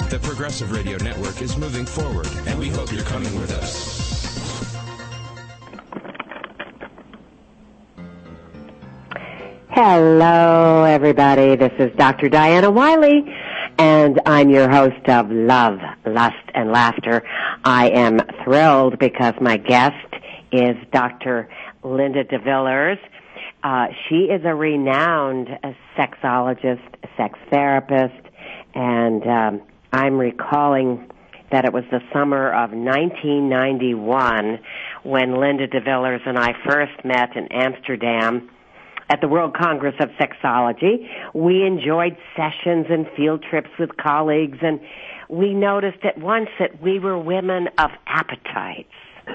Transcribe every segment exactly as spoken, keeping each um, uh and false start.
The Progressive Radio Network is moving forward, and we hope you're coming with us. Hello, everybody. This is Doctor Diana Wiley, and I'm your host of Love, Lust, and Laughter. I am thrilled because my guest is Doctor Linda DeVillers. Uh, she is a renowned uh, sexologist, sex therapist, and um, I'm recalling that it was the summer of nineteen ninety-one when Linda DeVillers and I first met in Amsterdam at the World Congress of Sexology. We enjoyed sessions and field trips with colleagues, and we noticed at once that we were women of appetites.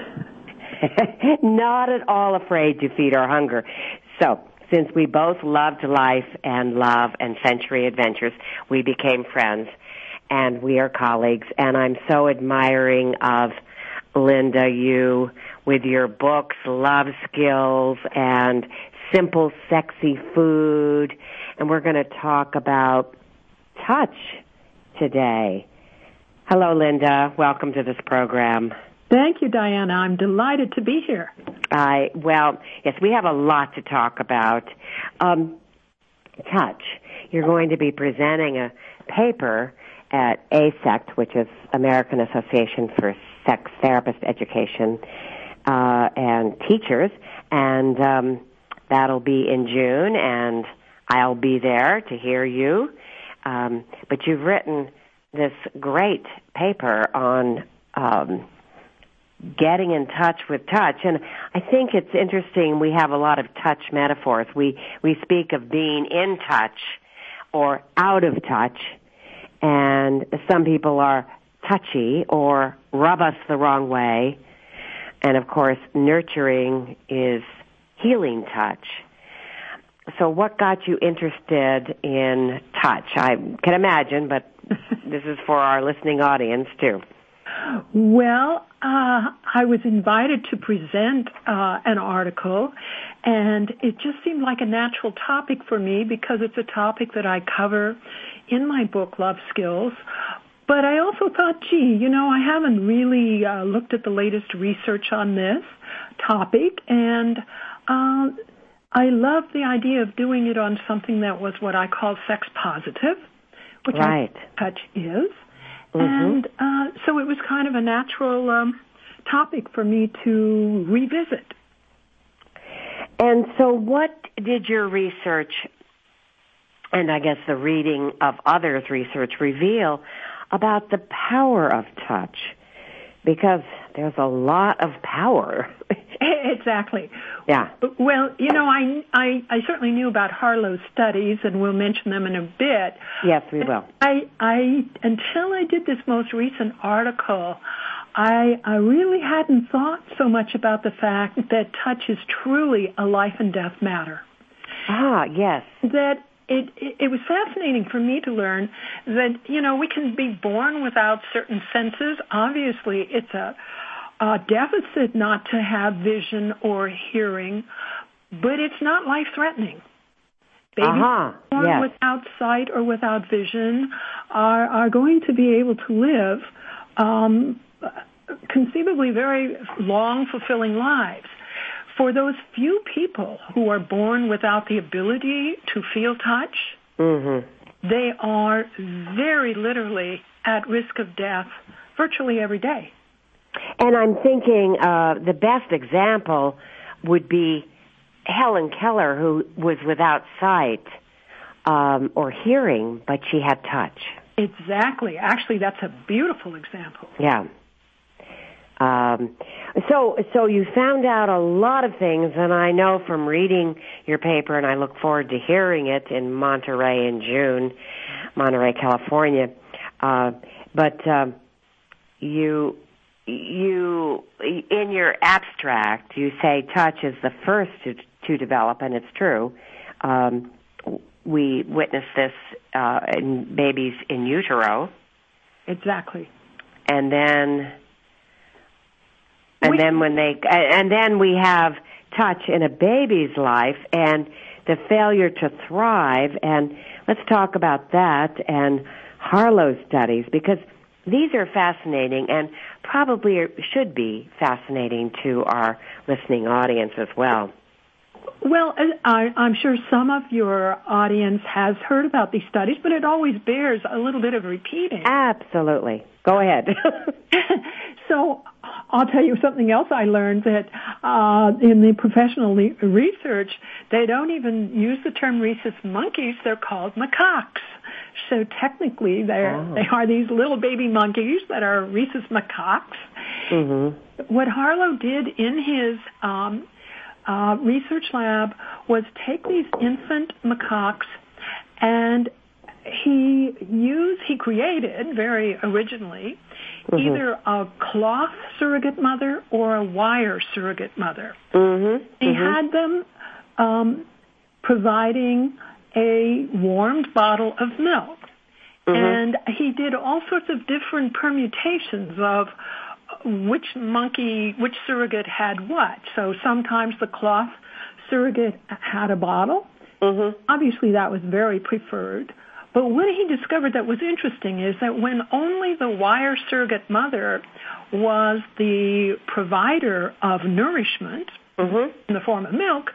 Not at all afraid to feed our hunger. So, since we both loved life and love and sensory adventures, we became friends, and we are colleagues. And I'm so admiring of Linda, you, with your books, Love Skills, and Simple, Sexy Food. And we're going to talk about touch today. Hello, Linda. Welcome to this program. Thank you, Diana. I'm delighted to be here. I well, yes, we have a lot to talk about. Um, touch. You're going to be presenting a paper at A S E C T, which is American Association for Sex Therapist Education uh, and Teachers, and um, that'll be in June, and I'll be there to hear you. Um, but you've written this great paper on um, getting in touch with touch, and I think it's interesting. We have a lot of touch metaphors. We we speak of being in touch or out of touch, and some people are touchy or rub us the wrong way, and of course, nurturing is healing touch. So what got you interested in touch? I can imagine, but this is for our listening audience too. Well, uh, I was invited to present uh, an article, and it just seemed like a natural topic for me because it's a topic that I cover in my book, Love Skills. But I also thought, gee, you know, I haven't really uh, looked at the latest research on this topic, and uh, I love the idea of doing it on something that was what I call sex positive, which right. touch is. Mm-hmm. And uh, so it was kind of a natural um, topic for me to revisit. And so what did your research, and I guess the reading of others' research, reveal about the power of touch? Because there's a lot of power. Exactly. Yeah. Well, you know, I, I, I certainly knew about Harlow's studies, and we'll mention them in a bit. Yes, we will. I, I, until I did this most recent article, I, I really hadn't thought so much about the fact that touch is truly a life and death matter. Ah, yes. That it, it, it was fascinating for me to learn that, you know, we can be born without certain senses. Obviously, it's a, a deficit not to have vision or hearing, but it's not life-threatening. Babies uh-huh. born yes. without sight or without vision are, are going to be able to live um, conceivably very long, fulfilling lives. For those few people who are born without the ability to feel touch, mm-hmm. they are very literally at risk of death virtually every day. And I'm thinking uh, the best example would be Helen Keller, who was without sight um, or hearing, but she had touch. Exactly. Actually, that's a beautiful example. Yeah. Um, so, so you found out a lot of things, and I know from reading your paper, and I look forward to hearing it in Monterey in June, Monterey, California. Uh, but um, you, you, in your abstract, you say touch is the first to, to develop, and it's true. Um, we witness this uh, in babies in utero. Exactly. And then. And then when they, and then we have touch in a baby's life and the failure to thrive. And let's talk about that and Harlow studies, because these are fascinating and probably should be fascinating to our listening audience as well. Well, I, I'm sure some of your audience has heard about these studies, but it always bears a little bit of repeating. Absolutely. Go ahead. So I'll tell you something else I learned, that uh, in the professional le- research, they don't even use the term rhesus monkeys. They're called macaques. So technically, they're, oh. they are these little baby monkeys that are rhesus macaques. Mm-hmm. What Harlow did in his um, uh, research lab was take these infant macaques, and he used, he created very originally mm-hmm. either a cloth surrogate mother or a wire surrogate mother. Mm-hmm. He mm-hmm. had them um, providing a warmed bottle of milk. Mm-hmm. And he did all sorts of different permutations of which monkey, which surrogate had what. So sometimes the cloth surrogate had a bottle. Mm-hmm. Obviously that was very preferred. But what he discovered that was interesting is that when only the wire surrogate mother was the provider of nourishment mm-hmm. in the form of milk,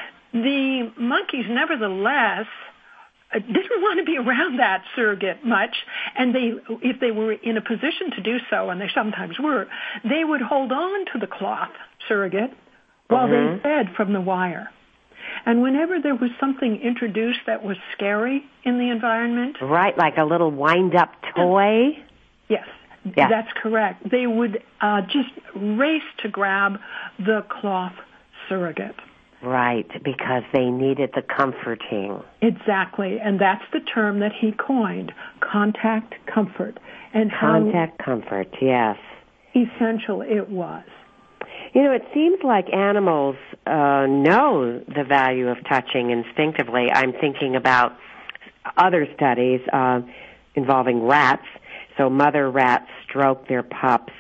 the monkeys nevertheless didn't want to be around that surrogate much, and they, if they were in a position to do so, and they sometimes were, they would hold on to the cloth surrogate while mm-hmm. they fed from the wire. And whenever there was something introduced that was scary in the environment... Right, like a little wind-up toy? Yes, yeah. that's correct. They would uh, just race to grab the cloth surrogate. Right, because they needed the comforting. Exactly, and that's the term that he coined, contact comfort. And contact comfort, yes. Essential it was. You know, it seems like animals uh, know the value of touching instinctively. I'm thinking about other studies uh, involving rats. So mother rats stroke their pups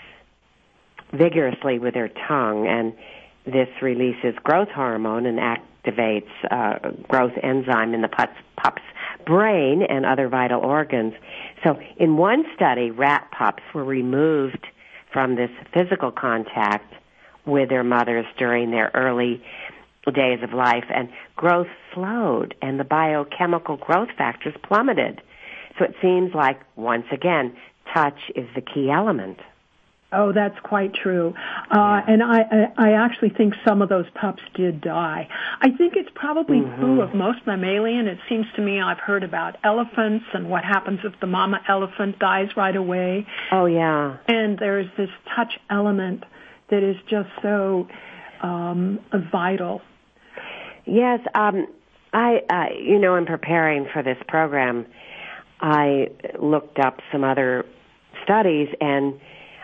vigorously with their tongue, and this releases growth hormone and activates uh, growth enzyme in the pup's, pup's brain and other vital organs. So in one study, rat pups were removed from this physical contact with their mothers during their early days of life, and growth slowed, and the biochemical growth factors plummeted. So it seems like, once again, touch is the key element. Oh, that's quite true. Uh, and I, I, I actually think some of those pups did die. I think it's probably mm-hmm. true of most mammalian. It seems to me I've heard about elephants and what happens if the mama elephant dies right away. Oh, yeah. And there's this touch element that is just so um, vital. Yes, um, I, uh, you know, in preparing for this program, I looked up some other studies, and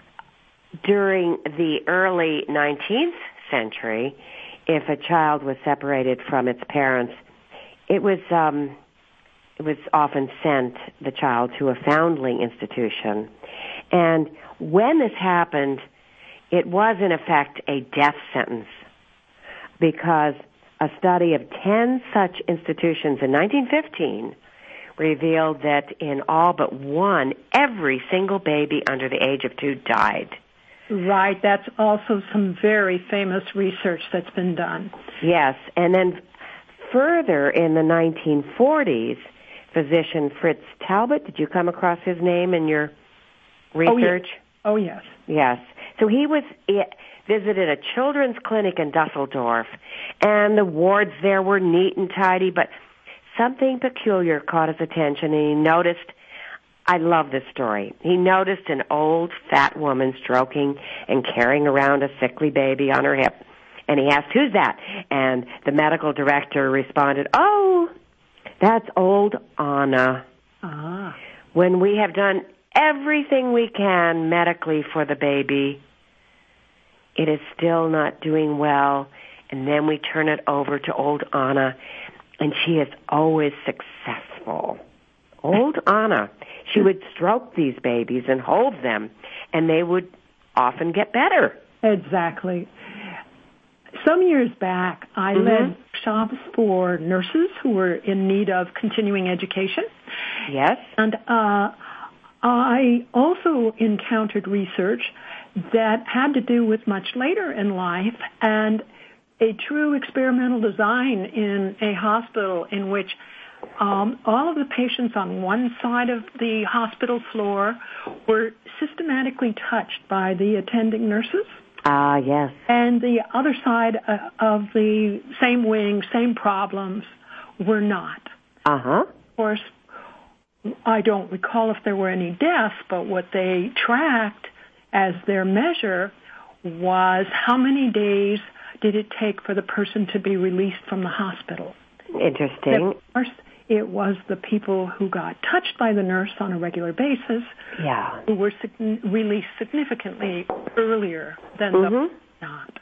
during the early nineteenth century, if a child was separated from its parents, it was um, it was often sent, the child, to a foundling institution. And when this happened, it was, in effect, a death sentence, because a study of ten such institutions in nineteen fifteen revealed that in all but one, every single baby under the age of two died. Right. That's also some very famous research that's been done. Yes. And then further in the nineteen forties, physician Fritz Talbot, did you come across his name in your research? Oh, yes. Oh, yes. Yes. So he was it, visited a children's clinic in Dusseldorf, and the wards there were neat and tidy, but something peculiar caught his attention, and he noticed, I love this story, he noticed an old fat woman stroking and carrying around a sickly baby on her hip, and he asked, "Who's that?" And the medical director responded, "Oh, that's old Anna." Ah. When we have done everything we can medically for the baby, it is still not doing well, and then we turn it over to old Anna, and she is always successful. Old Anna, she would stroke these babies and hold them, and they would often get better. Exactly. Some years back, I mm-hmm. led workshops for nurses who were in need of continuing education. Yes. And uh, I also encountered research that had to do with much later in life and a true experimental design in a hospital in which um, all of the patients on one side of the hospital floor were systematically touched by the attending nurses. Ah, uh, yes. And the other side uh, of the same wing, same problems, were not. Uh-huh. Of course, I don't recall if there were any deaths, but what they tracked as their measure was how many days did it take for the person to be released from the hospital. Interesting. Of course, it was the people who got touched by the nurse on a regular basis yeah. who were sig- released significantly earlier than mm-hmm. the not.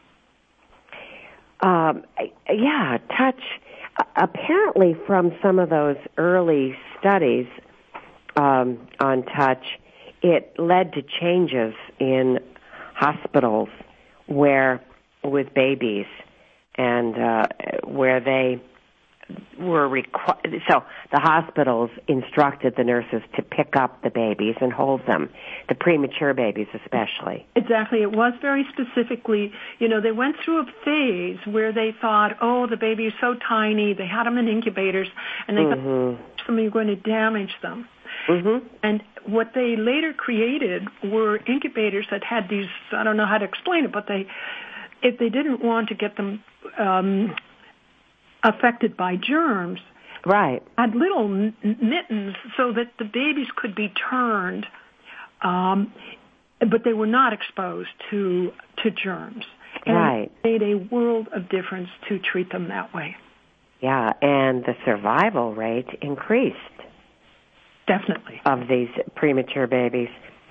Um, yeah, touch. Apparently, from some of those early studies um, on touch, it led to changes in hospitals where, with babies, and uh, where they were required. So the hospitals instructed the nurses to pick up the babies and hold them, the premature babies especially. Exactly. It was very specifically, you know, they went through a phase where they thought, oh, the baby is so tiny, they had them in incubators, and they mm-hmm. thought somebody was going to damage them. Mm-hmm. And what they later created were incubators that had these, I don't know how to explain it, but they, if they didn't want to get them um, affected by germs, right, had little n- mittens so that the babies could be turned, um, but they were not exposed to to germs. And right. it made a world of difference to treat them that way. Yeah, and the survival rate increased. Definitely. Of these premature babies.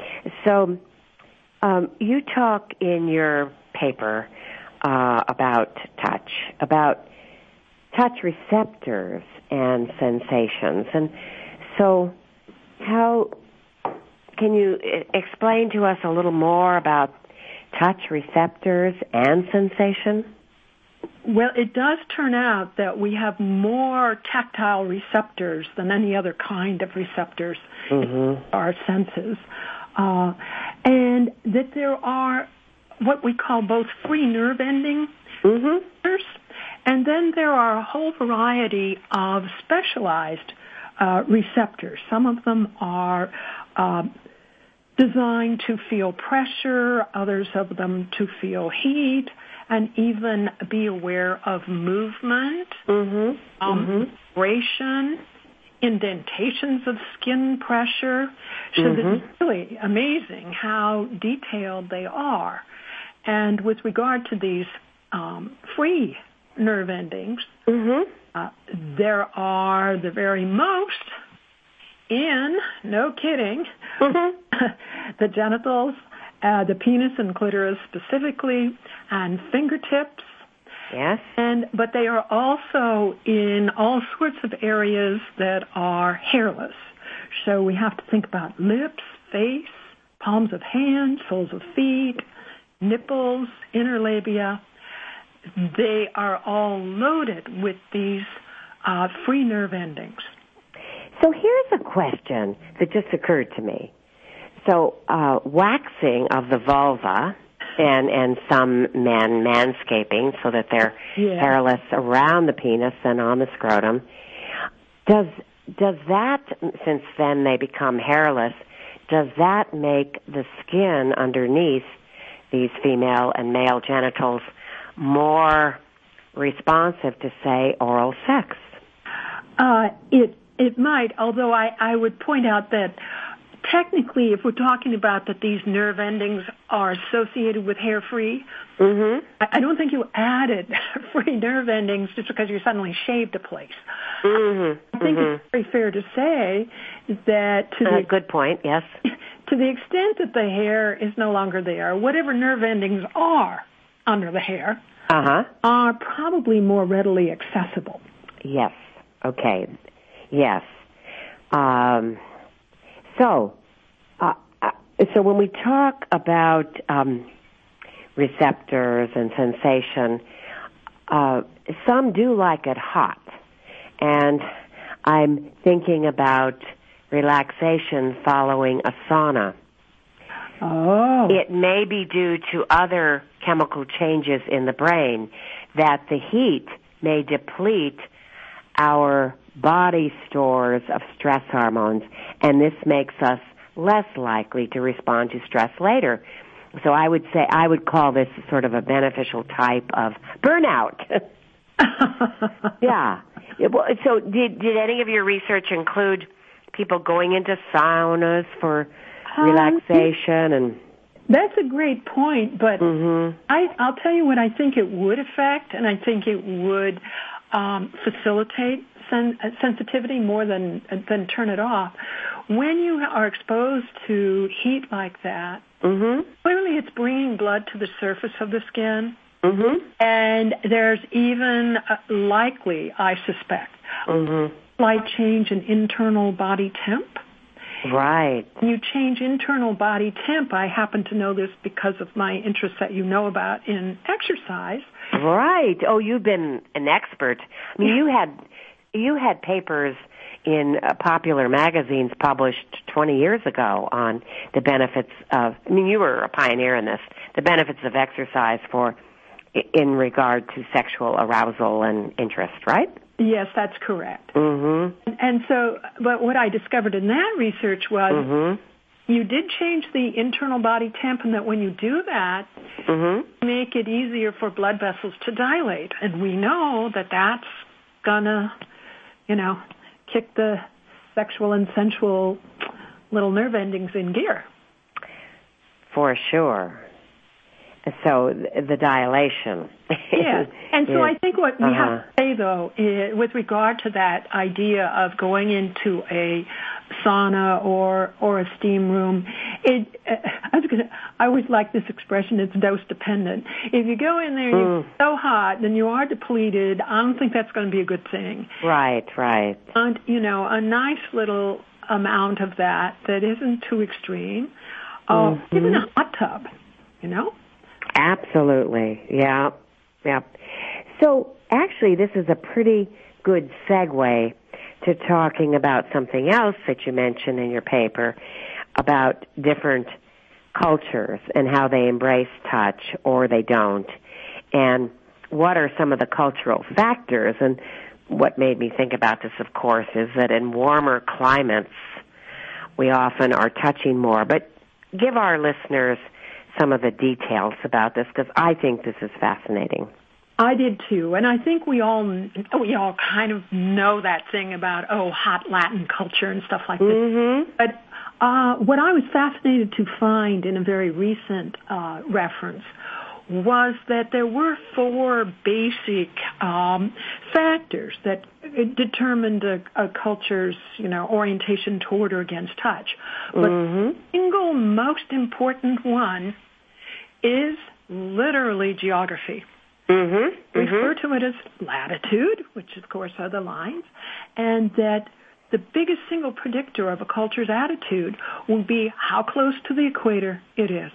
So um, you talk in your paper uh, about touch, about touch receptors and sensations. And so how can you explain to us a little more about touch receptors and sensation? Well, it does turn out that we have more tactile receptors than any other kind of receptors mm-hmm. in our senses. Uh, and that there are what we call both free nerve ending mm-hmm. receptors, and then there are a whole variety of specialized uh, receptors. Some of them are uh, designed to feel pressure, others of them to feel heat, and even be aware of movement, mm-hmm. um, mm-hmm. vibration, indentations of skin pressure. So mm-hmm. it's really amazing how detailed they are. And with regard to these um, free nerve endings, mm-hmm. uh, there are the very most in, no kidding, mm-hmm. the genitals, Uh, the penis and clitoris specifically, and fingertips. Yes. And but they are also in all sorts of areas that are hairless. So we have to think about lips, face, palms of hands, soles of feet, nipples, inner labia. They are all loaded with these uh, free nerve endings. So here's a question that just occurred to me. So uh, waxing of the vulva and, and some men manscaping so that they're yeah. hairless around the penis and on the scrotum, does does that, since then they become hairless, does that make the skin underneath these female and male genitals more responsive to, say, oral sex? Uh, it it might, although I, I would point out that technically, if we're talking about that these nerve endings are associated with hair-free, mm-hmm. I, I don't think you added free nerve endings just because you suddenly shaved a place. Mm-hmm. I think mm-hmm. it's very fair to say that to uh, the good point, yes. To the extent that the hair is no longer there, whatever nerve endings are under the hair uh-huh. are probably more readily accessible. Yes. Okay. Yes. Um... So, uh, uh, so when we talk about um, receptors and sensation, uh, some do like it hot, and I'm thinking about relaxation following a sauna. Oh. It may be due to other chemical changes in the brain that the heat may deplete our body stores of stress hormones, and this makes us less likely to respond to stress later. So I would say I would call this sort of a beneficial type of burnout. Yeah. So did did any of your research include people going into saunas for um, relaxation? And that's a great point, but mm-hmm. I, I'll tell you what I think it would affect, and I think it would um, facilitate sen- sensitivity more than than turn it off. When you are exposed to heat like that, mm-hmm. clearly it's bringing blood to the surface of the skin. Mm-hmm. And there's even uh, likely, I suspect, mm-hmm. slight change in internal body temp. Right. When you change internal body temp, I happen to know this because of my interest that you know about in exercise. Right. Oh, you've been an expert. I mean, you had you had papers in uh, popular magazines published twenty years ago on the benefits of, I mean, you were a pioneer in this, the benefits of exercise for in regard to sexual arousal and interest, right? Yes, that's correct. Mm-hmm. And so, but what I discovered in that research was mm-hmm. you did change the internal body temp, and that when you do that, mm-hmm. make it easier for blood vessels to dilate. And we know that that's gonna, you know, kick the sexual and sensual little nerve endings in gear. For sure. So the dilation. Yes. And so I think what we uh-huh. have to say, though, is, with regard to that idea of going into a sauna or or a steam room, it, uh, I was gonna, I always like this expression, it's dose dependent. If you go in there and mm. you're so hot, then you are depleted. I don't think that's going to be a good thing. Right, right. And, you know, a nice little amount of that that isn't too extreme. Uh, mm-hmm. Even a hot tub, you know? Absolutely. Yeah. Yeah. So actually, this is a pretty good segue to talking about something else that you mentioned in your paper about different cultures and how they embrace touch or they don't. And what are some of the cultural factors? And what made me think about this, of course, is that in warmer climates, we often are touching more. But give our listeners some of the details about this, because I think this is fascinating. I did too, and I think we all we all kind of know that thing about oh, hot Latin culture and stuff like this. Mm-hmm. But uh, what I was fascinated to find in a very recent uh, reference was that there were four basic um, factors that determined a, a culture's, you know, orientation toward or against touch. But mm-hmm. the single most important one is literally geography. Mm-hmm. Refer mm-hmm. to it as latitude, which of course are the lines, and that the biggest single predictor of a culture's attitude will be how close to the equator it is.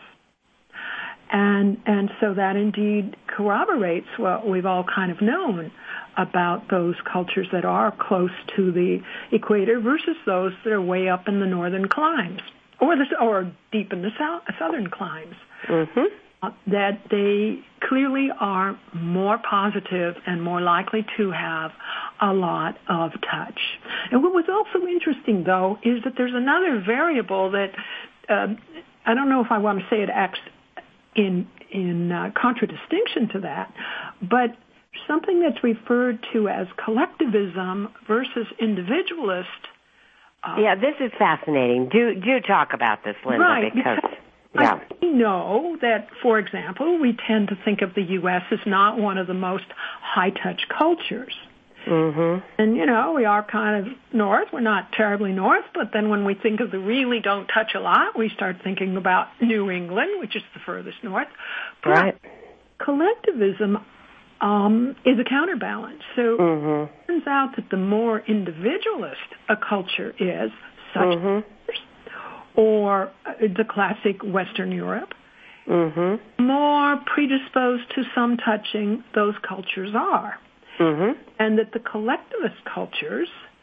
And and so that indeed corroborates what we've all kind of known about those cultures that are close to the equator versus those that are way up in the northern climes or the, or deep in the south, southern climes. Mm-hmm. Uh, that they clearly are more positive and more likely to have a lot of touch. And what was also interesting, though, is that there's another variable that uh, I don't know if I want to say it acts in in uh, contradistinction to that, but something that's referred to as collectivism versus individualist. Uh, yeah, this is fascinating. Do do talk about this, Linda, right, because, because yeah. I know that, for example, we tend to think of the U S as not one of the most high-touch cultures. Mm-hmm. And, you know, we are kind of north. We're not terribly north, but then when we think of the really don't touch a lot, we start thinking about New England, which is the furthest north. But right. collectivism um, is a counterbalance. So mm-hmm. it turns out that the more individualist a culture is, such mm-hmm. or the classic Western Europe, mm-hmm. more predisposed to some touching those cultures are. Mm-hmm. And that the collectivist cultures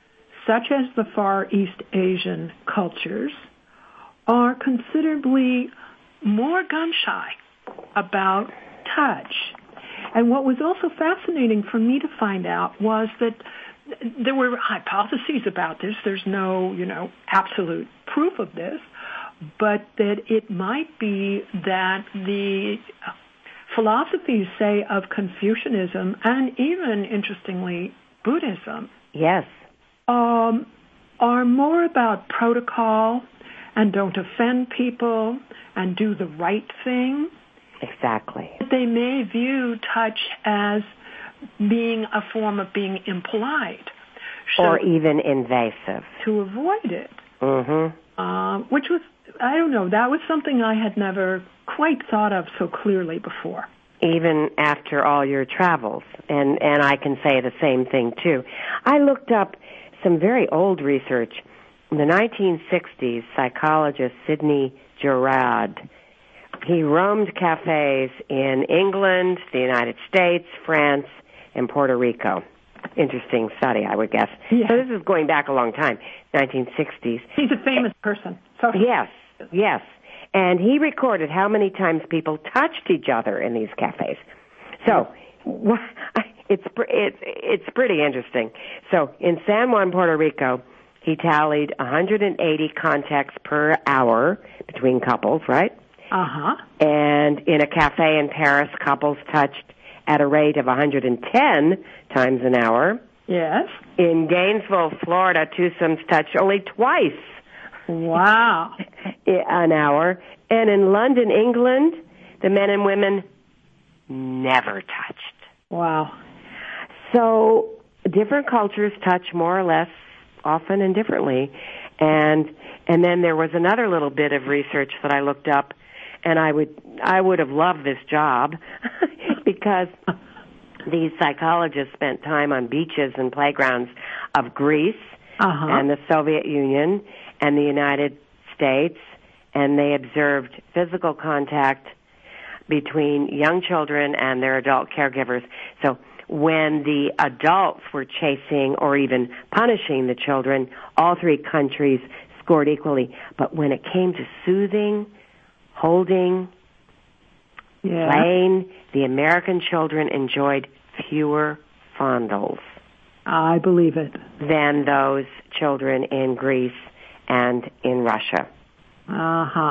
such as the Far East Asian cultures, are considerably more gun-shy about touch. And what was also fascinating for me to find out was that there were hypotheses about this. There's no, you know, absolute proof of this, but that it might be that the philosophies, say, of Confucianism and even, interestingly, Buddhism, yes, um, are more about protocol and don't offend people and do the right thing. Exactly. They may view touch as being a form of being impolite. So or even invasive. To avoid it. Mm-hmm. Uh, which was, I don't know, that was something I had never quite thought of so clearly before. Even after all your travels. And, and I can say the same thing, too. I looked up some very old research. In the nineteen sixties, psychologist Sidney Girard, he roamed cafes in England, the United States, France, and Puerto Rico. Interesting study, I would guess. Yeah. So this is going back a long time, nineteen sixties. He's a famous person. So yes, yes. And he recorded how many times people touched each other in these cafes. So it's it's it's pretty interesting. So in San Juan, Puerto Rico, he tallied one hundred eighty contacts per hour between couples, right? Uh-huh. And in a cafe in Paris, couples touched at a rate of one hundred ten times an hour. Yes. In Gainesville, Florida, twosomes touched only twice. Wow. An hour. And in London, England, the men and women never touched. Wow. So different cultures touch more or less often and differently. And and then there was another little bit of research that I looked up, and I would I would have loved this job because these psychologists spent time on beaches and playgrounds of Greece uh-huh. and the Soviet Union and the United States, and they observed physical contact between young children and their adult caregivers. So when the adults were chasing or even punishing the children, all three countries scored equally. But when it came to soothing, holding, yeah. playing, the American children enjoyed fewer fondles. I believe it. Than those children in Greece and in Russia. Uh-huh.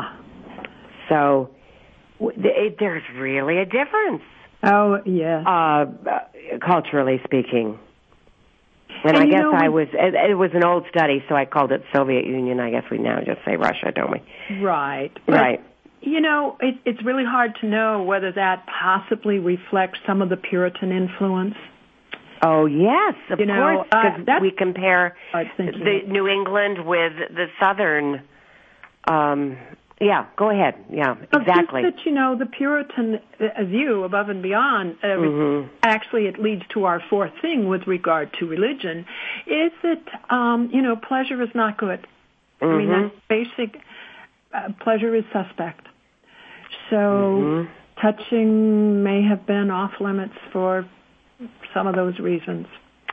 So it, there's really a difference. Oh, yeah. Uh, culturally speaking. And, and I guess know, I was, it, it was an old study, so I called it Soviet Union. I guess we now just say Russia, don't we? Right. Right. But, you know, it, it's really hard to know whether that possibly reflects some of the Puritan influence. Oh, yes, of you know, course, because uh, we compare the New England with the Southern, um, yeah, go ahead. Yeah, exactly. Just that, you know, the Puritan view above and beyond, uh, mm-hmm. actually it leads to our fourth thing with regard to religion, is that, um, you know, pleasure is not good. Mm-hmm. I mean, that basic uh, pleasure is suspect. So mm-hmm. touching may have been off limits for some of those reasons.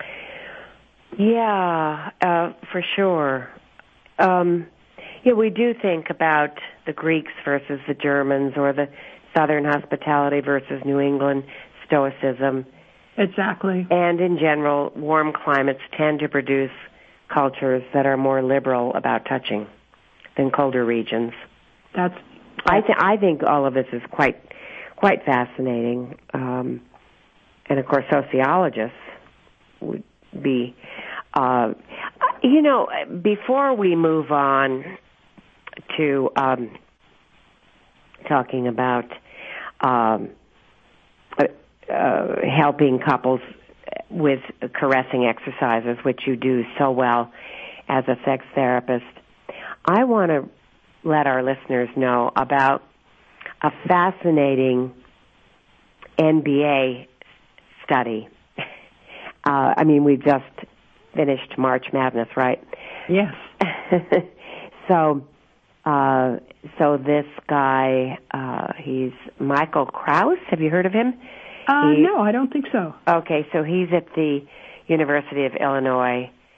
Yeah, uh, for sure. Um, yeah, we do think about the Greeks versus the Germans, or the Southern hospitality versus New England stoicism. Exactly. And in general, warm climates tend to produce cultures that are more liberal about touching than colder regions. That's. I, th- I think all of this is quite, quite fascinating. Um, and of course, sociologists would be. Uh, you know, before we move on to um, talking about um, uh, uh, helping couples with caressing exercises, which you do so well as a sex therapist, I want to let our listeners know about a fascinating N B A study. Uh, I mean, we've just finished March Madness, right? Yes. so, uh, so this guy, uh, he's Michael Krause. Have you heard of him? Uh, he, no, I don't think so. Okay, so he's at the University of Illinois,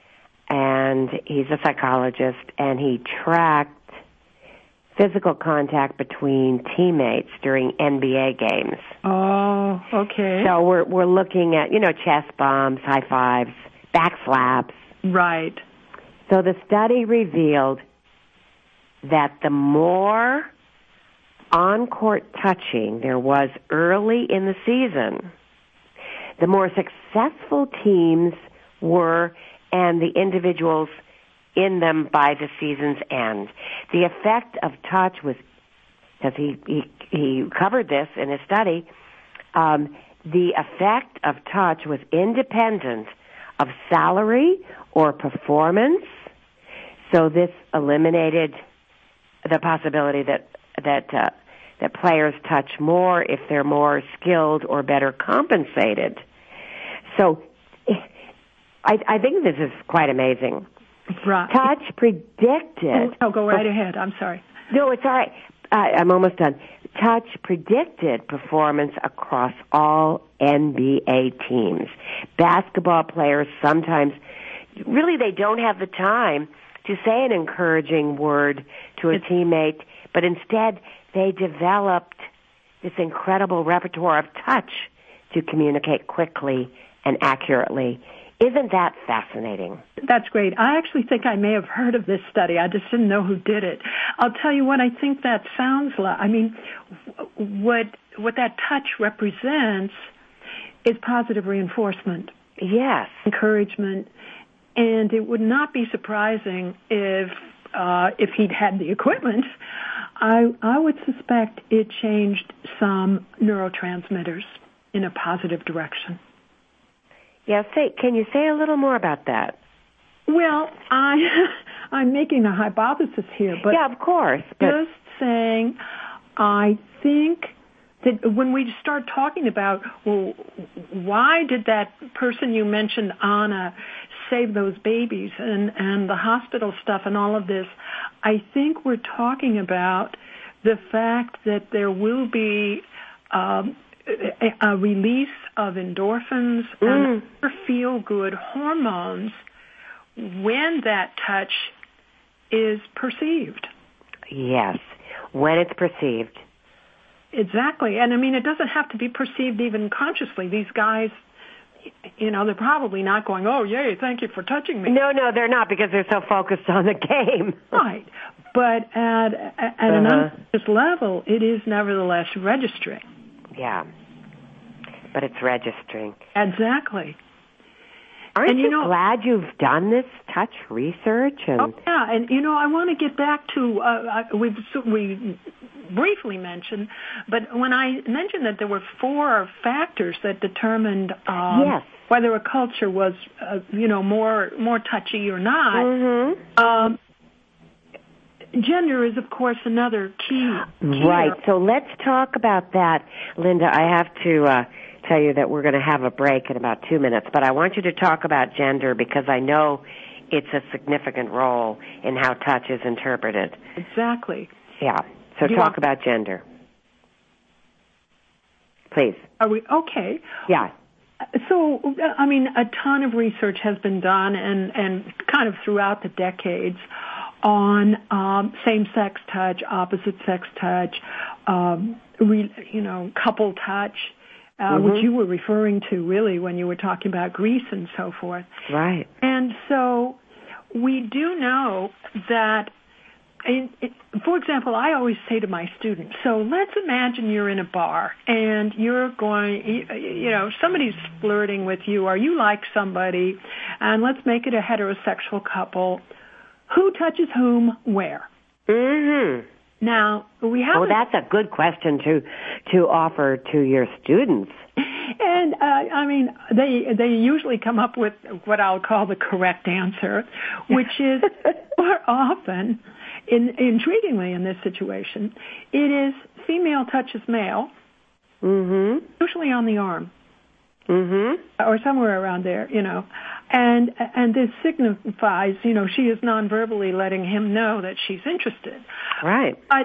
and he's a psychologist, and he tracked physical contact between teammates during N B A games. Oh, okay. So we're we're looking at, you know, chest bumps, high fives, back slaps. Right. So the study revealed that the more on-court touching there was early in the season, the more successful teams were and the individuals in them by the season's end. The effect of touch was, because he, he, he covered this in his study, um, the effect of touch was independent of salary or performance. So this eliminated the possibility that that uh, that players touch more if they're more skilled or better compensated. So I, I think this is quite amazing. Right. Touch predicted. Oh, go right ahead. I'm sorry. No, it's all right. Uh, I'm almost done. Touch predicted performance across all N B A teams. Basketball players sometimes, really, they don't have the time to say an encouraging word to a teammate, but instead they developed this incredible repertoire of touch to communicate quickly and accurately. Isn't that fascinating? That's great. I actually think I may have heard of this study. I just didn't know who did it. I'll tell you what I think that sounds like. I mean, what what that touch represents is positive reinforcement. Yes. Encouragement. And it would not be surprising if uh, if he'd had the equipment. I I would suspect it changed some neurotransmitters in a positive direction. Yeah, say, can you say a little more about that? Well, I, I'm making a hypothesis here, but yeah, of course. But just saying, I think that when we start talking about, well, why did that person you mentioned, Anna, save those babies and, and the hospital stuff and all of this, I think we're talking about the fact that there will be um, a, a release of endorphins mm. and other feel-good hormones when that touch is perceived. Yes, when it's perceived. Exactly. And I mean, it doesn't have to be perceived even consciously. These guys, you know, they're probably not going, oh, yay, thank you for touching me. No, no, they're not, because they're so focused on the game. Right. But at, at uh-huh. an unconscious level, it is nevertheless registering. Yeah. But it's registering. Exactly. Aren't and, you, you know, glad you've done this touch research? And oh, yeah, and, you know, I want to get back to, uh, we've, we briefly mentioned, but when I mentioned that there were four factors that determined um, yes. whether a culture was, uh, you know, more more touchy or not, mm-hmm. um, gender is, of course, another key. key right, so let's talk about that. Linda, I have to uh, tell you that we're going to have a break in about two minutes, but I want you to talk about gender because I know it's a significant role in how touch is interpreted. Exactly. Yeah, so you talk want- about gender. Please. Are we, okay. Yeah. So, I mean, a ton of research has been done and, and kind of throughout the decades on um, same-sex touch, opposite-sex touch, um, re, you know, couple touch, uh, mm-hmm. which you were referring to really when you were talking about Greece and so forth. Right. And so we do know that, in, it, for example, I always say to my students, so let's imagine you're in a bar and you're going, you, you know, somebody's flirting with you or you like somebody, and let's make it a heterosexual couple. Who touches whom where? Mm-hmm. Now, we have... Oh, that's a good question to to offer to your students. And, uh, I mean, they they usually come up with what I'll call the correct answer, which is more often, in, intriguingly in this situation, it is female touches male, mm-hmm. usually on the arm. Mm-hmm. Or somewhere around there, you know. And and this signifies, you know, she is non-verbally letting him know that she's interested. Right. But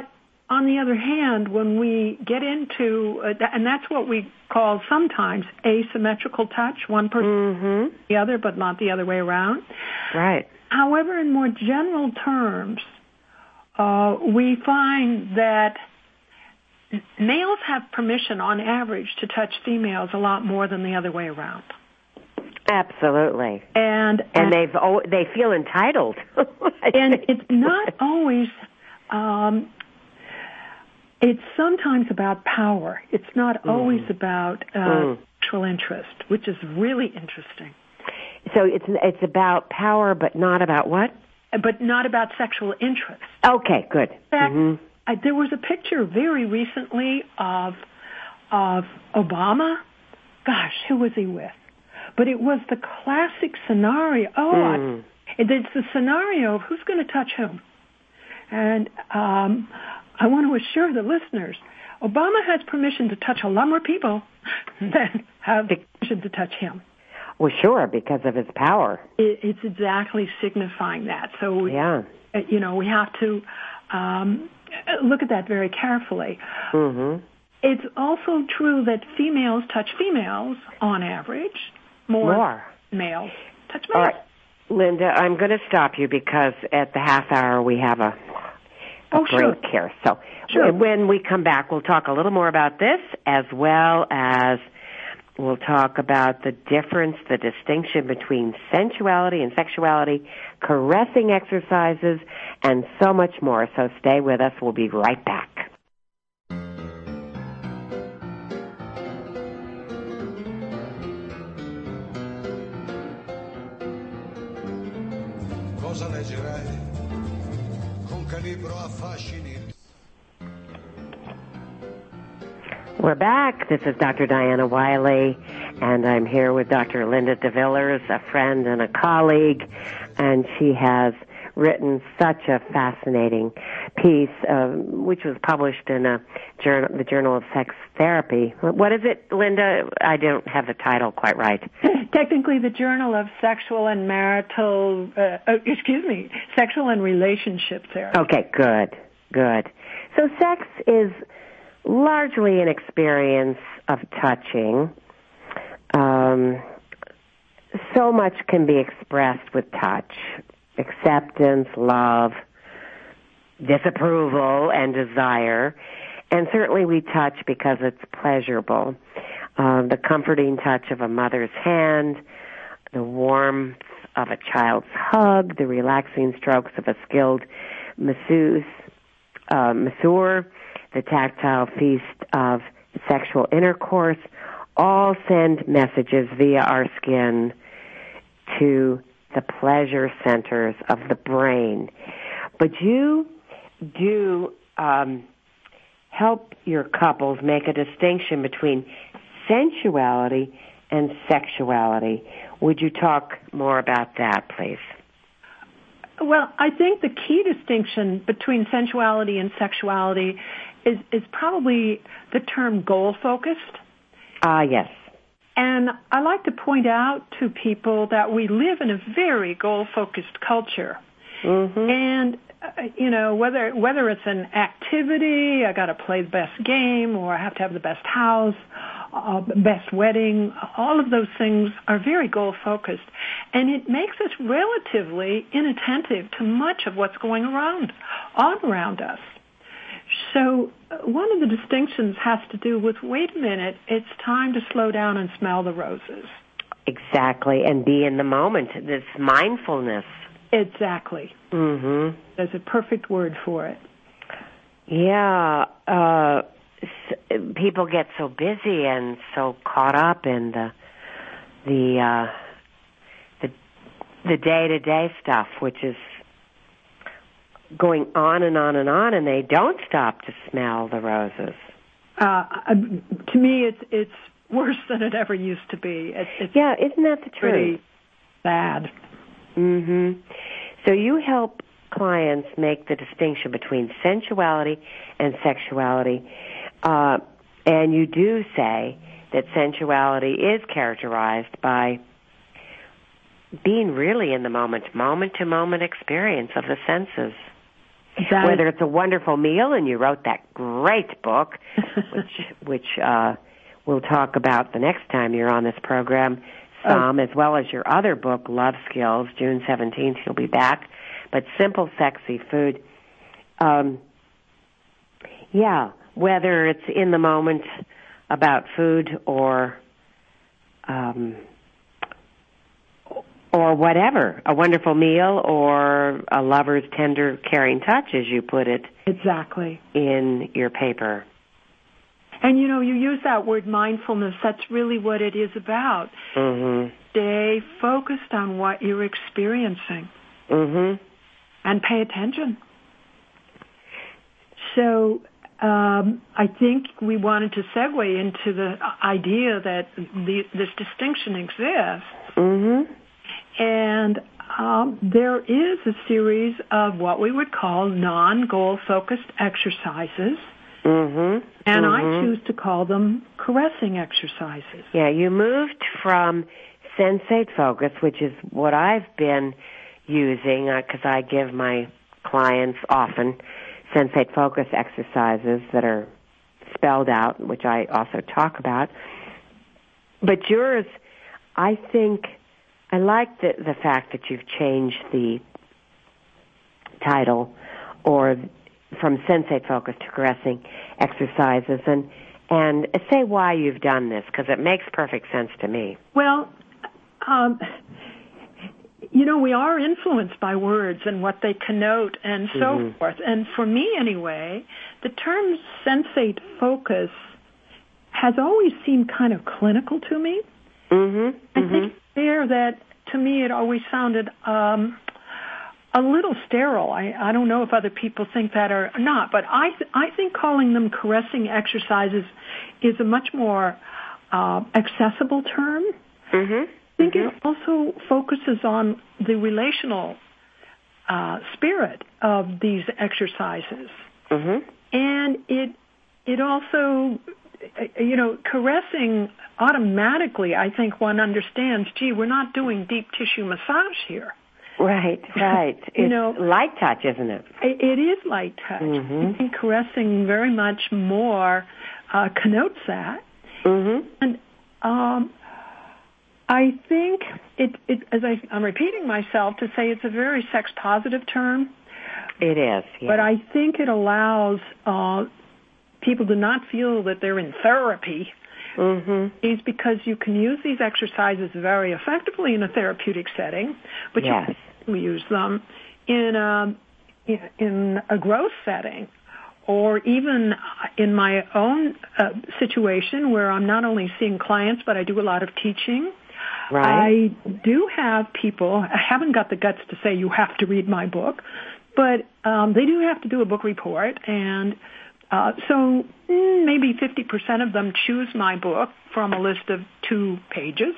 on the other hand, when we get into, uh, and that's what we call sometimes asymmetrical touch, one person Mm-hmm. the other, but not the other way around. Right. However, in more general terms, uh, we find that males have permission, on average, to touch females a lot more than the other way around. Absolutely. And and, and they've oh, they feel entitled. And it's not always. Um, it's sometimes about power. It's not mm. always about uh, mm. sexual interest, which is really interesting. So it's it's about power, but not about what? But not about sexual interest. Okay, good. In fact, mm-hmm. I, there was a picture very recently of of Obama. Gosh, who was he with? But it was the classic scenario. Oh, mm. it's the scenario of who's going to touch whom. And um, I want to assure the listeners, Obama has permission to touch a lot more people than have permission to touch him. Well, sure, because of his power. It, it's exactly signifying that. So, yeah. you know, we have to um, look at that very carefully. Mm-hmm. It's also true that females touch females on average more, more. than males touch males. All right. Linda, I'm going to stop you because at the half hour we have a, a oh, break sure. here. So sure. when we come back, we'll talk a little more about this, as well as we'll talk about the difference, the distinction between sensuality and sexuality, caressing exercises, and so much more. So stay with us. We'll be right back. Cosa leggerai con che libro affascini? We're back. This is Doctor Diana Wiley, and I'm here with Doctor Linda DeVillers, a friend and a colleague, and she has written such a fascinating piece, um, which was published in a journal, the Journal of Sex Therapy. What is it, Linda? I don't have the title quite right. Technically, the Journal of Sexual and Marital, uh, uh, excuse me, Sexual and Relationship Therapy. Okay, good, good. So sex is largely an experience of touching. Um, so much can be expressed with touch. Acceptance, love, disapproval, and desire. And certainly we touch because it's pleasurable. Uh, the comforting touch of a mother's hand, the warmth of a child's hug, the relaxing strokes of a skilled masseuse, uh, masseur, the tactile feast of sexual intercourse, all send messages via our skin to the pleasure centers of the brain. But you do um, help your couples make a distinction between sensuality and sexuality. Would you talk more about that, please? Well, I think the key distinction between sensuality and sexuality is, is probably the term goal-focused. Ah, uh, yes. And I like to point out to people that we live in a very goal-focused culture. Mm-hmm. And, uh, you know, whether whether it's an activity, I got to play the best game, or I have to have the best house, uh, best wedding, all of those things are very goal-focused. And it makes us relatively inattentive to much of what's going around, all around us. So uh, one of the distinctions has to do with, wait a minute, it's time to slow down and smell the roses. Exactly, and be in the moment, this mindfulness. Exactly. Mm-hmm. There's a perfect word for it. Yeah, uh, s- people get so busy and so caught up in the the uh, the the day-to-day stuff, which is going on and on and on, and they don't stop to smell the roses. Uh, to me, it's it's worse than it ever used to be. It's, it's yeah, isn't that the truth? Pretty sad. Mm-hmm. So you help clients make the distinction between sensuality and sexuality, uh, and you do say that sensuality is characterized by being really in the moment, moment-to-moment experience of the senses. That Whether is- it's a wonderful meal, and you wrote that great book, which which uh, we'll talk about the next time you're on this program, some, Oh. as well as your other book, Love Skills, June seventeenth, you'll be back. But simple, sexy food. Um, yeah, whether it's in the moment about food or um, or whatever, a wonderful meal or a lover's tender, caring touch, as you put it Exactly. in your paper. And, you know, you use that word mindfulness. That's really what it is about. Mm-hmm. Stay focused on what you're experiencing Mm-hmm. and pay attention. So um, I think we wanted to segue into the idea that the, this distinction exists. Mm-hmm. And um, there is a series of what we would call non-goal focused exercises. Mm-hmm. And mm-hmm. I choose to call them caressing exercises. Yeah, you moved from sensate focus, which is what I've been using, because uh, I give my clients often sensate focus exercises that are spelled out, which I also talk about. But yours, I think, I like the, the fact that you've changed the title or from sensate focus to caressing exercises, and and say why you've done this, because it makes perfect sense to me. Well, um, you know, we are influenced by words and what they connote and so Mm-hmm. forth. And for me, anyway, the term sensate focus has always seemed kind of clinical to me. Mm-hmm. I mm-hmm. think there that, to me, it always sounded um, a little sterile. I, I don't know if other people think that or not, but I th- I think calling them caressing exercises is a much more uh, accessible term. Mm-hmm. I think mm-hmm. it also focuses on the relational uh, spirit of these exercises, Mm-hmm. and it it also, you know, caressing automatically. I think one understands. Gee, we're not doing deep tissue massage here. Right, right. You It's know, light touch, isn't it? It, it is light touch. Mhm. I think caressing very much more uh, connotes that. Mm-hmm. And um, I think it, it as I, I'm repeating myself to say it's a very sex-positive term, It is, yeah. but I think it allows uh, people to not feel that they're in therapy. Mm-hmm. Is because you can use these exercises very effectively in a therapeutic setting, but Yes. you can use them in a in a growth setting, or even in my own uh, situation where I'm not only seeing clients but I do a lot of teaching. Right. I do have people. I haven't got the guts to say you have to read my book, but um, they do have to do a book report, and uh, so mm, maybe fifty percent of them choose my book from a list of two pages.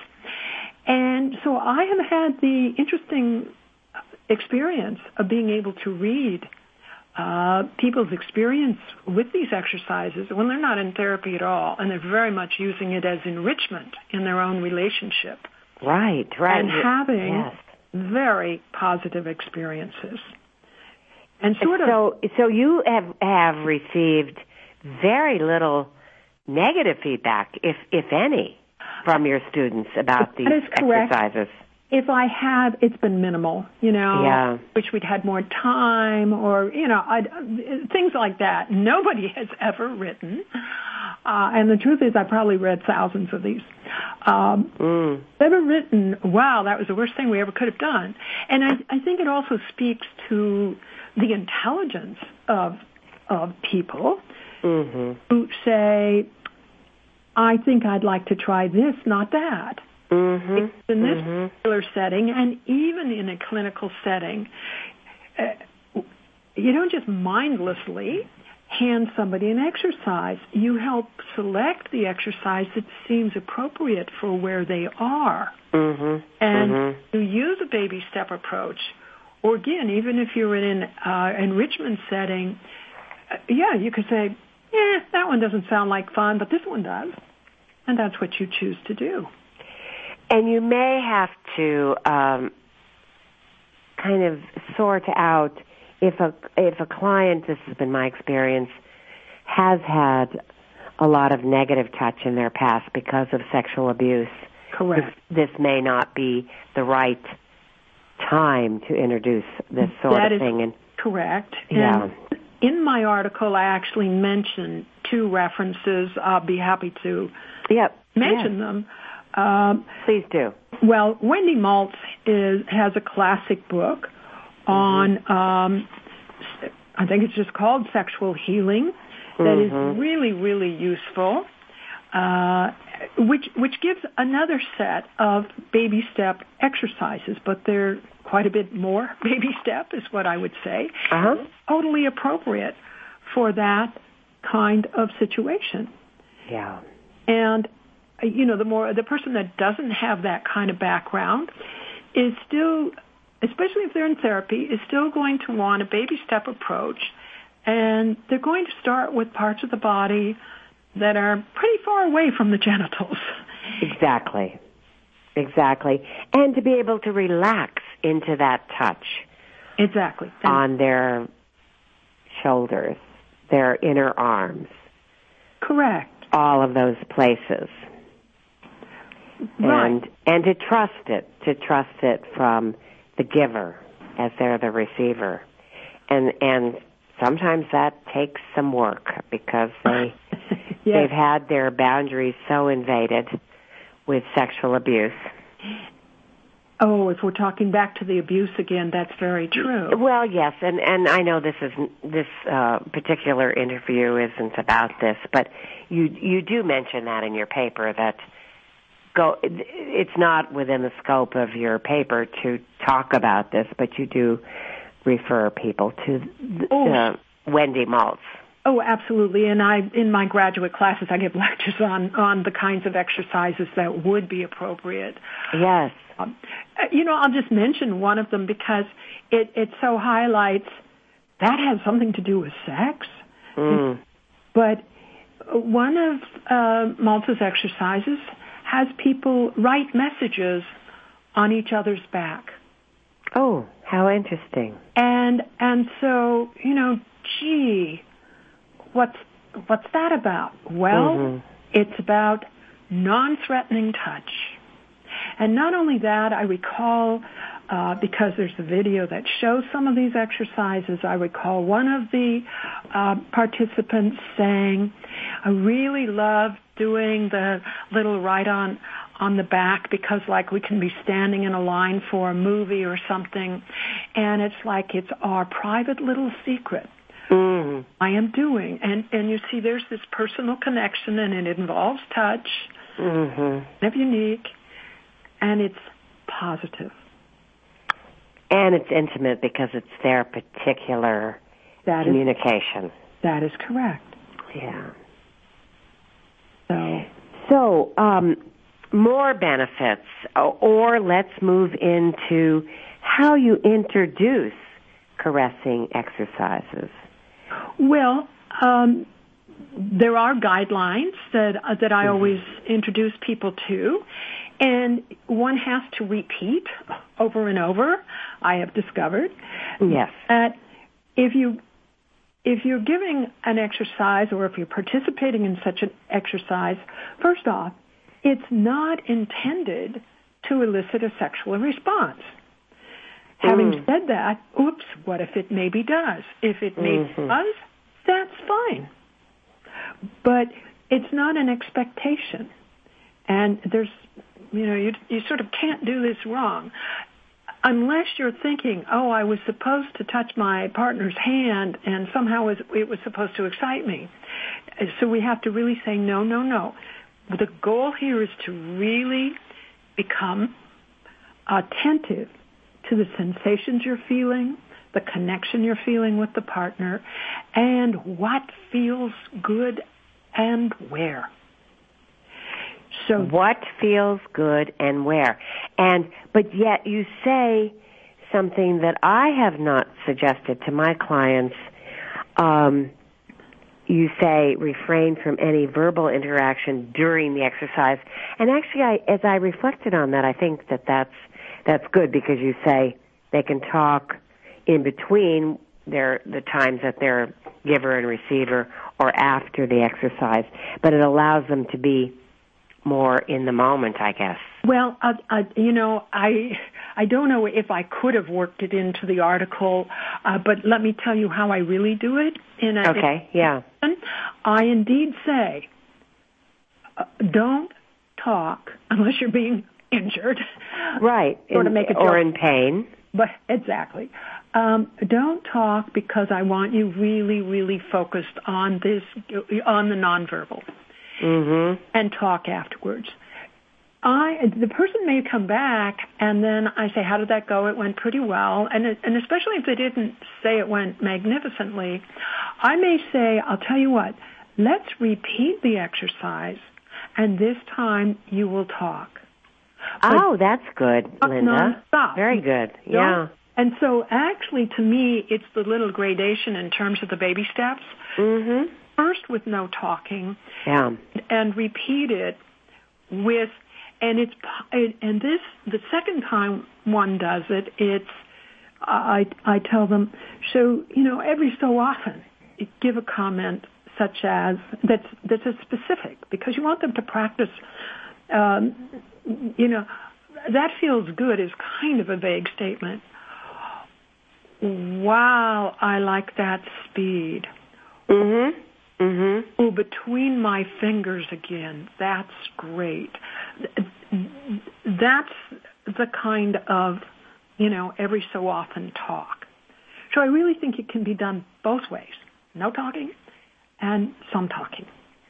And so I have had the interesting experience of being able to read uh, people's experience with these exercises when they're not in therapy at all, and they're very much using it as enrichment in their own relationship. Right, right. And having yes. very positive experiences. And sort of So, so you have have received very little negative feedback, if if any, from your students about these That is correct. exercises. if I have, it's been minimal, you know, Yeah. wish we'd had more time or, you know, I'd, things like that. Nobody has ever written. Uh, and the truth is I probably read thousands of these. Um, mm. Ever written, wow, that was the worst thing we ever could have done. And I, I think it also speaks to the intelligence of, of people mm-hmm. who say, I think I'd like to try this, not that. Mm-hmm. In this mm-hmm. particular setting, and even in a clinical setting, uh, you don't just mindlessly hand somebody an exercise. You help select the exercise that seems appropriate for where they are. Mm-hmm. And mm-hmm. you use a baby step approach. Or again, even if you're in an uh, enrichment setting, uh, yeah, you could say, yeah, that one doesn't sound like fun, but this one does. And that's what you choose to do. And you may have to um, kind of sort out if a if a client, this has been my experience, has had a lot of negative touch in their past because of sexual abuse, correct, this, this may not be the right time to introduce this sort that of is thing. And correct. yeah. And in my article, I actually mentioned two references. I'll be happy to yep. mention yes. them. Um, Please do. Well, Wendy Maltz is, has a classic book on, mm-hmm. um, I think it's just called Sexual Healing, that mm-hmm. is really, really useful, uh, which which gives another set of baby step exercises, but they're quite a bit more baby step, is what I would say. Uh-huh. Totally appropriate for that kind of situation. Yeah. And you know, the more the person that doesn't have that kind of background is still, especially if they're in therapy, is still going to want a baby step approach, and they're going to start with parts of the body that are pretty far away from the genitals. Exactly. Exactly. And to be able to relax into that touch. Exactly. On their shoulders, their inner arms. Correct. All of those places. Right. And and to trust it, to trust it from the giver as they're the receiver. And and sometimes that takes some work because they yes. they've had their boundaries so invaded with sexual abuse. Oh, if we're talking back to the abuse again, that's very true. Well, yes, and, and I know this is this uh, particular interview isn't about this, but you you do mention that in your paper that go. It's not within the scope of your paper to talk about this, but you do refer people to oh. uh, Wendy Maltz. Oh, absolutely. And I, in my graduate classes, I give lectures on, on the kinds of exercises that would be appropriate. Yes. Um, you know, I'll just mention one of them because it, it so highlights that has something to do with sex. Mm. But one of uh, Maltz's exercises has people write messages on each other's back. Oh, how interesting. And, and so, you know, gee, What's what's that about? Well, mm-hmm. it's about non-threatening touch. And not only that, I recall, uh, because there's a video that shows some of these exercises, I recall one of the uh, participants saying, I really love doing the little right on on the back because like we can be standing in a line for a movie or something, and it's like it's our private little secret. Mm-hmm. I am doing. And, and you see there's this personal connection, and it involves touch, mm-hmm. it's unique, and it's positive. And it's intimate because it's their particular that communication. Is, that is correct. Yeah. So, so um, more benefits, or let's move into how you introduce caressing exercises. Well, um, there are guidelines that uh, that I mm-hmm. always introduce people to, and one has to repeat over and over. I have discovered yes. that if you if you're giving an exercise or if you're participating in such an exercise, first off, it's not intended to elicit a sexual response. Having mm. said that, oops, what if it maybe does? If it maybe mm-hmm. does, that's fine. But it's not an expectation. And there's, you know, you, you sort of can't do this wrong. Unless you're thinking, oh, I was supposed to touch my partner's hand and somehow it was supposed to excite me. So we have to really say, no, no, no. The goal here is to really become attentive to the sensations you're feeling, the connection you're feeling with the partner, and what feels good and where. So what feels good and where. And but yet you say something that I have not suggested to my clients. Um, you say refrain from any verbal interaction during the exercise. And actually, I, as I reflected on that, I think that that's That's good because you say they can talk in between their the times that they're giver and receiver or after the exercise, but it allows them to be more in the moment, I guess. Well, uh, uh, you know, I I don't know if I could have worked it into the article, uh, but let me tell you how I really do it. In a, okay, in, yeah. I indeed say, uh, don't talk unless you're being injured. Right, sort in, of make a or joke. in pain. But exactly. Um, don't talk because I want you really, really focused on this, on the nonverbal, mm-hmm. and talk afterwards. I the person may come back, and then I say, "How did that go?" It went pretty well, and it, and especially if they didn't say it went magnificently, I may say, "I'll tell you what. Let's repeat the exercise, and this time you will talk." But oh, that's good, Linda. Non-stop. Very good. Don't, yeah. And so, actually, to me, it's the little gradation in terms of the baby steps. Mm-hmm. First, with no talking, yeah, and repeat it with. And it's and this the second time one does it, it's I I tell them, so you know every so often give a comment such as that's that's a specific, because you want them to practice. Um, you know, that feels good is kind of a vague statement. Wow, I like that speed. Mm-hmm. Mm-hmm. Oh, between my fingers again. That's great. That's the kind of, you know, every so often talk. So I really think it can be done both ways. No talking and some talking.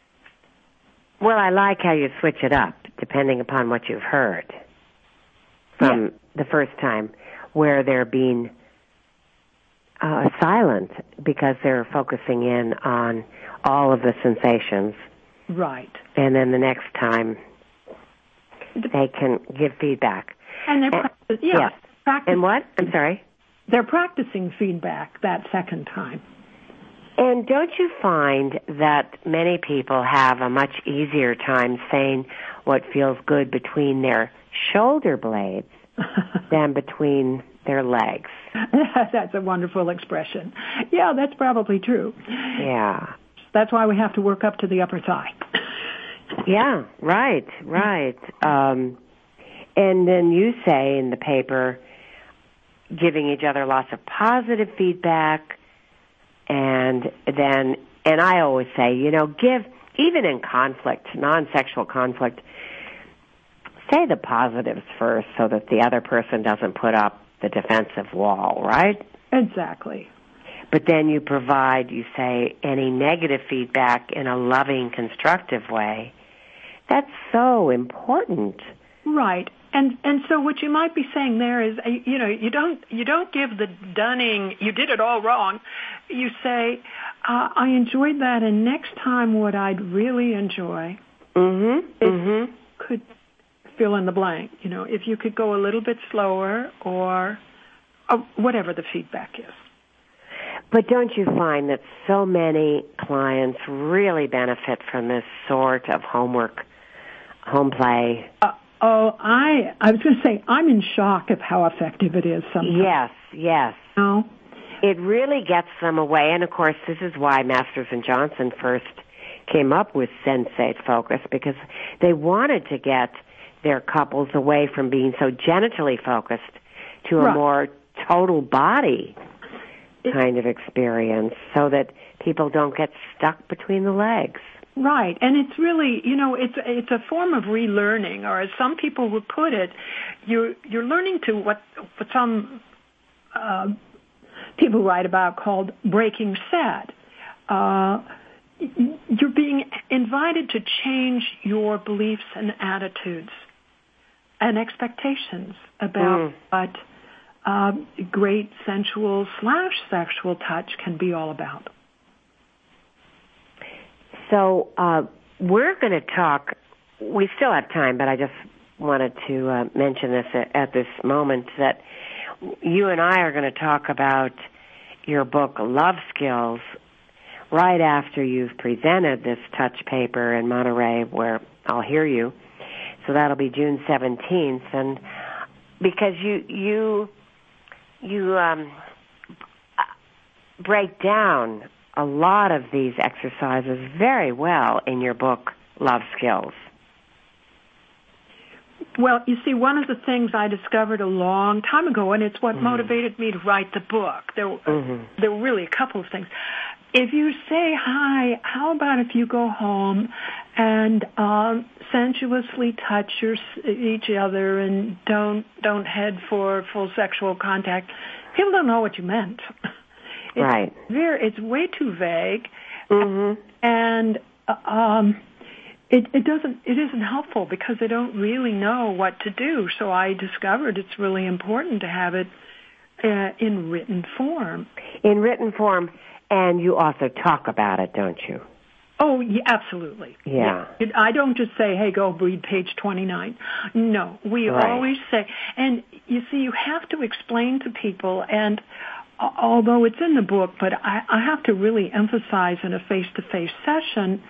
Well, I like how you switch it up depending upon what you've heard from yeah. the first time, where they're being uh, silent because they're focusing in on all of the sensations. Right. And then the next time they can give feedback. And they're practicing. Yeah. Yes. Practice- and what? I'm sorry? They're practicing feedback that second time. And don't you find that many people have a much easier time saying what feels good between their shoulder blades than between their legs? That's a wonderful expression. Yeah, that's probably true. Yeah. That's why we have to work up to the upper thigh. Yeah, right, right. Um, and then you say in the paper, giving each other lots of positive feedback, and then, and I always say, you know, give, even in conflict, non-sexual conflict, say the positives first so that the other person doesn't put up the defensive wall, right? Exactly. But then you provide, you say, any negative feedback in a loving, constructive way. That's so important. Right. And and so what you might be saying there is, you know, you don't you don't give the dunning, you did it all wrong. You say, uh, I enjoyed that, and next time what I'd really enjoy mm-hmm. is mm-hmm. could fill in the blank. You know, if you could go a little bit slower, or uh, whatever the feedback is. But don't you find that so many clients really benefit from this sort of homework, home play? Uh, oh, I I was going to say, I'm in shock of how effective it is sometimes. Yes, yes. No? It really gets them away, and of course this is why Masters and Johnson first came up with Sensate Focus, because they wanted to get their couples away from being so genitally focused to a right. more total body kind of experience, so that people don't get stuck between the legs. Right, and it's really, you know, it's it's a form of relearning, or as some people would put it, you're you're learning to what what some uh, people write about called breaking sad. Uh, you're being invited to change your beliefs and attitudes and expectations about mm. what uh, great sensual slash sexual touch can be all about. So uh, we're going to talk, we still have time, but I just wanted to uh, mention this at, at this moment, that you and I are going to talk about your book, Love Skills, right after you've presented this touch paper in Monterey, where I'll hear you. So that'll be June seventeenth. And because you, you, you, um, break down a lot of these exercises very well in your book, Love Skills. Well, you see, one of the things I discovered a long time ago, and it's what mm-hmm. motivated me to write the book, there, mm-hmm. there were really a couple of things. If you say hi, how about if you go home and um, sensuously touch your, each other and don't don't head for full sexual contact? People don't know what you meant. It's right. Very, it's way too vague, mm-hmm. and um, it, it doesn't. It isn't helpful because they don't really know what to do. So I discovered it's really important to have it uh, in written form. In written form. And you also talk about it, don't you? Oh, yeah, absolutely. Yeah. yeah. I don't just say, hey, go read page twenty-nine. No, we right. always say, and you see, you have to explain to people, and uh, although it's in the book, but I, I have to really emphasize in a face-to-face session,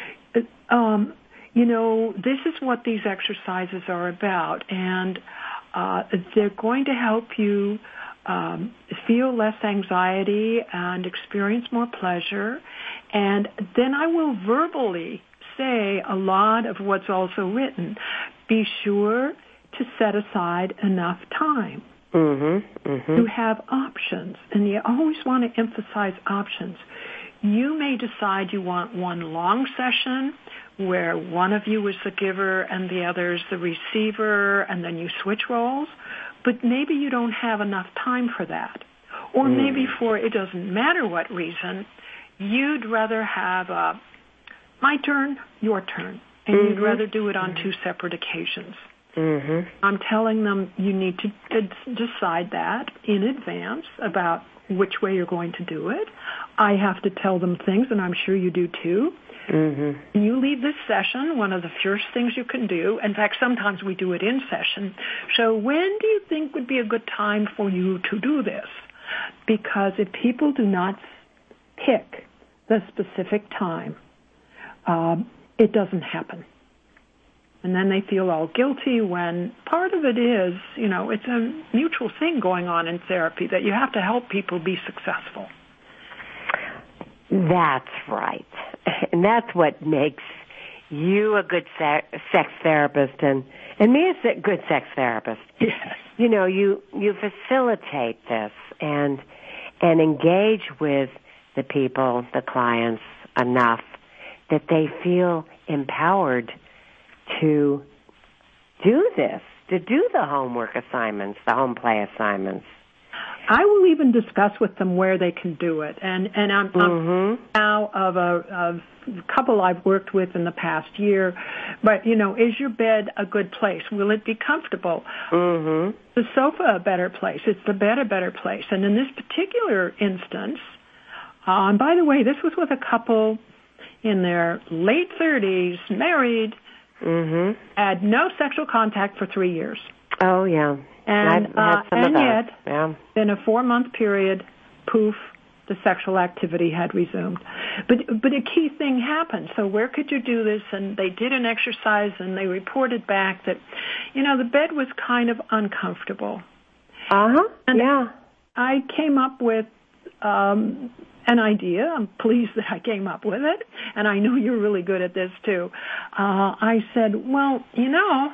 um, you know, this is what these exercises are about, and uh, they're going to help you Um, feel less anxiety and experience more pleasure. And then I will verbally say a lot of what's also written. Be sure to set aside enough time. Mm-hmm, mm-hmm. You have options, and you always want to emphasize options. You may decide you want one long session where one of you is the giver and the other is the receiver, and then you switch roles. But maybe you don't have enough time for that. Or mm. maybe for it doesn't matter what reason, you'd rather have a, my turn, your turn, and mm-hmm. you'd rather do it on mm-hmm. two separate occasions. Mm-hmm. I'm telling them you need to d- decide that in advance about which way you're going to do it. I have to tell them things, and I'm sure you do too. Mm-hmm. You leave this session, one of the first things you can do, in fact, sometimes we do it in session. So when do you think would be a good time for you to do this? Because if people do not pick the specific time, um, it doesn't happen. And then they feel all guilty when part of it is, you know, it's a mutual thing going on in therapy that you have to help people be successful. That's right. And that's what makes you a good sex therapist and, and me a good sex therapist. Yes. You know, you, you facilitate this and, and engage with the people, the clients, enough that they feel empowered to do this, to do the homework assignments, the home play assignments. I will even discuss with them where they can do it. And, and I'm, mm-hmm. I'm now of a, of a couple I've worked with in the past year. But, you know, is your bed a good place? Will it be comfortable? Mm-hmm. The sofa a better place? Is the bed a better place? And in this particular instance, uh, and by the way, this was with a couple in their late thirties, married, mm-hmm. had no sexual contact for three years. Oh, yeah. And, uh, and yet, yeah. in a four-month period, poof, the sexual activity had resumed. But but a key thing happened. So where could you do this? And they did an exercise, and they reported back that, you know, the bed was kind of uncomfortable. Uh-huh, and yeah. I came up with um, an idea. I'm pleased that I came up with it, and I know you're really good at this, too. Uh, I said, well, you know,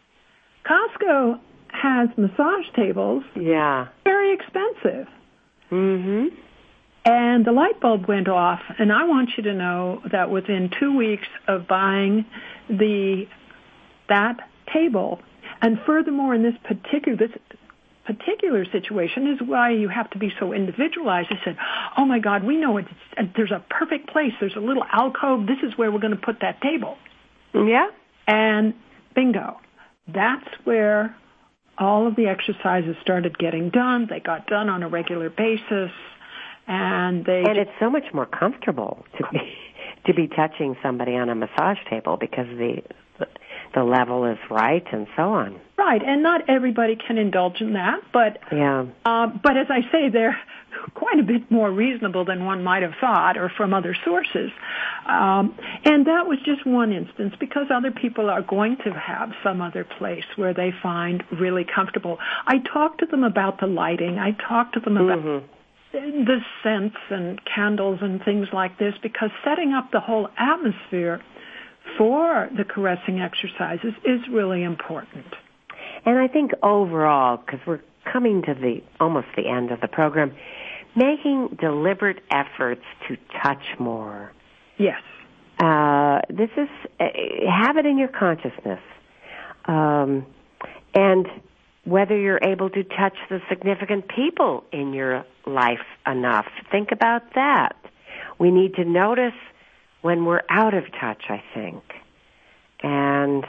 Costco has massage tables. Yeah. Very expensive. Mm-hmm. And the light bulb went off, and I want you to know that within two weeks of buying the that table, and furthermore in this particular this particular situation is why you have to be so individualized. I said, oh my God, we know it. There's a perfect place. There's a little alcove. This is where we're going to put that table. Yeah. And bingo. That's where all of the exercises started getting done. They got done on a regular basis, and they and it's so much more comfortable to be to be touching somebody on a massage table because the the level is right and so on. Right, and not everybody can indulge in that, but yeah. Uh, but as I say, they're quite a bit more reasonable than one might have thought, or from other sources. Um, and that was just one instance, because other people are going to have some other place where they find really comfortable. I talked to them about the lighting. I talked to them about mm-hmm. the scents and candles and things like this, because setting up the whole atmosphere for the caressing exercises is really important. And I think overall, because we're coming to the almost the end of the program, making deliberate efforts to touch more. Yes. Uh, this is, uh, have it in your consciousness. Um, and whether you're able to touch the significant people in your life enough, think about that. We need to notice when we're out of touch, I think. And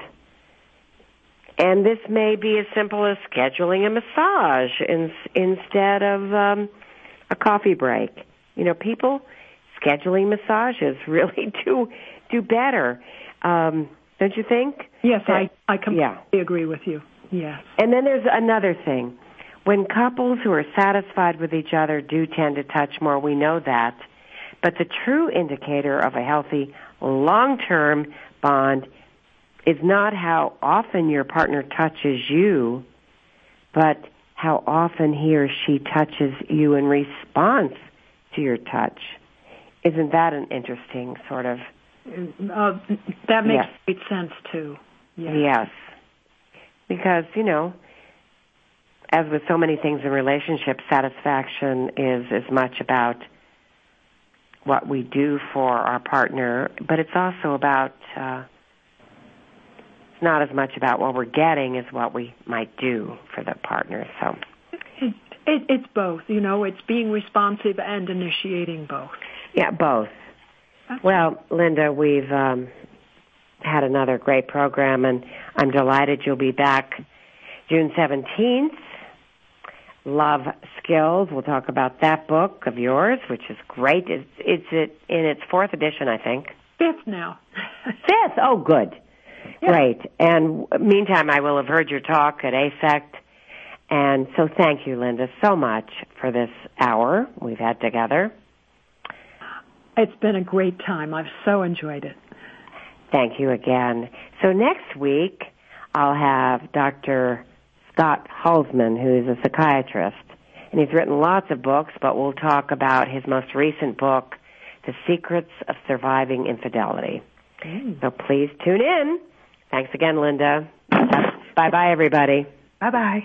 and this may be as simple as scheduling a massage in, instead of um, a coffee break. You know, people scheduling massages really do do better, um, don't you think? Yes, that, I, I completely yeah. agree with you. Yes. And then there's another thing. When couples who are satisfied with each other do tend to touch more, we know that. But the true indicator of a healthy long-term bond is not how often your partner touches you, but how often he or she touches you in response to your touch. Isn't that an interesting sort of... Uh, that makes yes. great sense, too. Yes. yes. Because, you know, as with so many things in relationships, satisfaction is as much about what we do for our partner, but it's also about, uh, it's not as much about what we're getting as what we might do for the partner. So it, it, it's both, you know, it's being responsive and initiating both. Yeah, both. That's well, Linda, we've um, had another great program, and I'm delighted you'll be back June seventeenth. Love Skills. We'll talk about that book of yours, which is great. It's, it's it, in its fourth edition, I think. Fifth now. Fifth? Oh, good. Yeah. Great. And meantime, I will have heard your talk at A S E C T. And so thank you, Linda, so much for this hour we've had together. It's been a great time. I've so enjoyed it. Thank you again. So next week, I'll have Doctor Scott Halsman, who is a psychiatrist, and he's written lots of books, but we'll talk about his most recent book, The Secrets of Surviving Infidelity. Mm. So please tune in. Thanks again, Linda. Bye-bye, everybody. Bye-bye.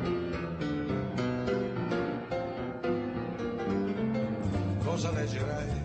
Cosa leggerai?